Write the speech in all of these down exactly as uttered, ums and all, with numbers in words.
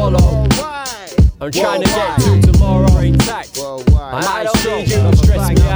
follow. I'm trying to get to tomorrow intact. I don't need you to stress me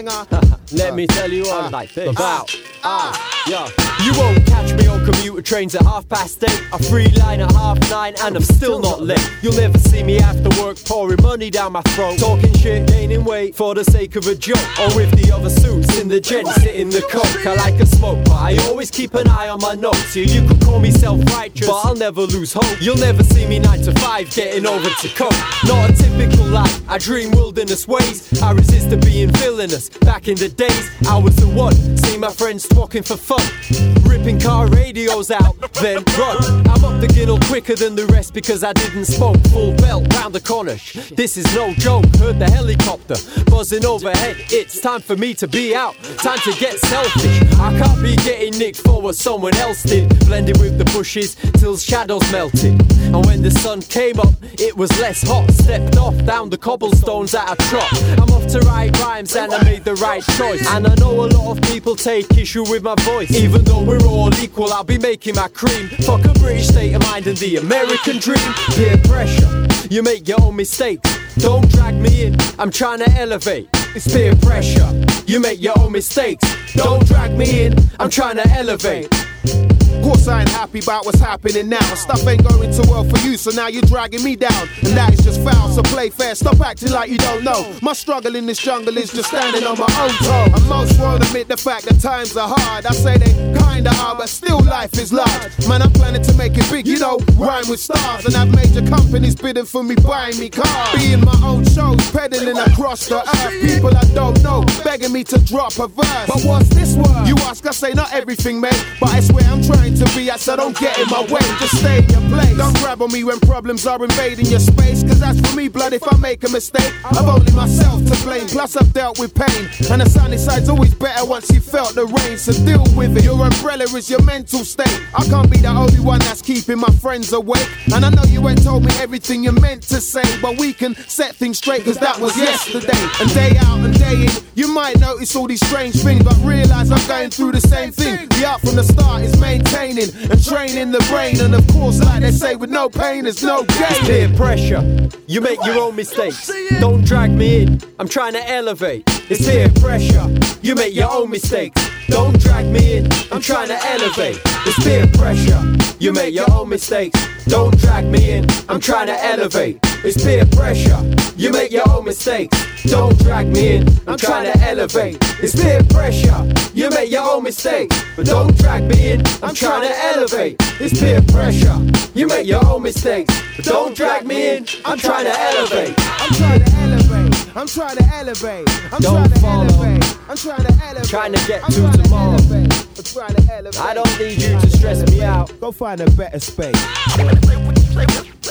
out. Let me tell you what I'm about. Ah, yeah. You won't catch me on commuter trains at half past eight. I free line at half nine and I'm still not late. You'll never see me after work pouring money down my throat, talking shit, gaining weight for the sake of a joke. Or with the other suits in the gent sitting the coke. I like a smoke, but I always keep an eye on my notes. Yeah, you could call me self-righteous, but I'll never lose hope. You'll never see me nine to five getting over to coke. Not a typical life, I dream wilderness ways. I resisted being villainous. Back in the days, I was the one. See my friends talking for fun, ripping car radios out, then run. I'm up the ginnel quicker than the rest because I didn't smoke. Full belt round the corner. Shh, this is no joke. Heard the helicopter buzzing overhead. It's time for me to be out. Time to get selfish. I can't be getting nicked for what someone else did. Blended with the bushes till shadows melted. And when the sun came up, it was less hot. Stepped off down the cobblestones at a trot. I'm off to write rhymes and I made the right choice. And I know a lot of people take issue with my voice. Even though we're all equal, I'll be making my cream. Fuck a British state of mind and the American dream. Peer pressure, you make your own mistakes. Don't drag me in, I'm trying to elevate. It's peer pressure, you make your own mistakes. Don't drag me in, I'm trying to elevate. Of course I ain't happy about what's happening now. Stuff ain't going too well for you, so now you're dragging me down. And that is just foul, so play fair, stop acting like you don't know. My struggle in this jungle is just standing on my own toe. And most won't admit the fact that times are hard. I say they kinda are, but still life is large. Man, I'm planning to make it big, you know, rhyme with stars. And have major companies bidding for me, buying me cars. Being my own shows, peddling across the earth. People I don't know, begging me to drop a verse. But what's this word? You ask, I say not everything, mate. But I swear I'm trying to be, I said don't get in my way, just stay in your place. Don't grab on me when problems are invading your space, cause that's for me, blood, if I make a mistake I've only myself to blame, plus I've dealt with pain. And the sunny side's always better once you felt the rain, so deal with it. Your umbrella is your mental state. I can't be the only one that's keeping my friends awake. And I know you ain't told me everything you meant to say, but we can set things straight, cause that was yesterday. And day out and day in, you might notice all these strange things, but realize I'm going through the same thing. The art from the start is maintaining and training the brain, and of course, like they say, with no pain there's no gain. It's peer pressure, you make your own mistakes. Don't drag me in, I'm trying to elevate. It's peer pressure, you make your own mistakes. Don't drag me in, I'm trying to elevate. It's peer pressure, you make your own mistakes. Don't drag me in, I'm trying to elevate. It's peer pressure, you make your own mistakes. Don't drag me in, I'm trying to elevate. It's peer pressure, you make your own mistakes. But don't drag me in, I'm trying to elevate. It's peer pressure, you make your own mistakes. But don't drag me in, I'm trying to elevate. I'm trying to elevate, I'm trying to elevate. I'm Don't trying to follow. elevate, I'm trying to elevate. Trying to get I'm to trying to tomorrow. elevate. I'm trying to elevate. I don't need you to stress me out. Go find a better space.